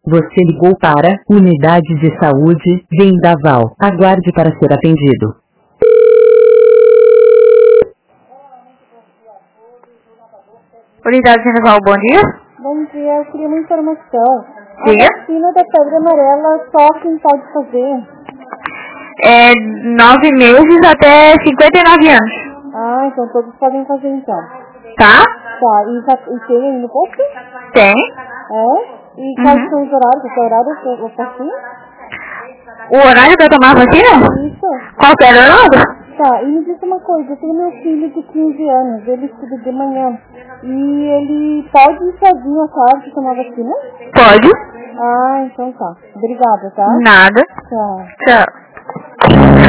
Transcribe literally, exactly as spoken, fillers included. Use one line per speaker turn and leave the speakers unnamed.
Você ligou para Unidade de Saúde Vendaval. Aguarde para ser atendido.
Unidade Vendaval, bom dia.
Bom dia, eu queria uma informação.
Diga.
A vacina da febre amarela, só quem pode fazer?
É nove meses até cinquenta e nove anos.
Ah, então todos podem fazer então.
Tá?
Tá, e, já, e tem aí no posto?
Tem.
É? E
Uhum.
quais são os horários? Qual horário eu eu posso ir?
O horário pra tomar a vacina?
Isso.
Qualquer horário?
Tá, e me diz uma coisa, eu tenho meu filho de quinze anos, ele estuda de manhã. E ele pode ir sozinho à tarde tomar vacina?
Pode.
Ah, então tá. Obrigada, tá?
Nada.
Tchau.
Tchau.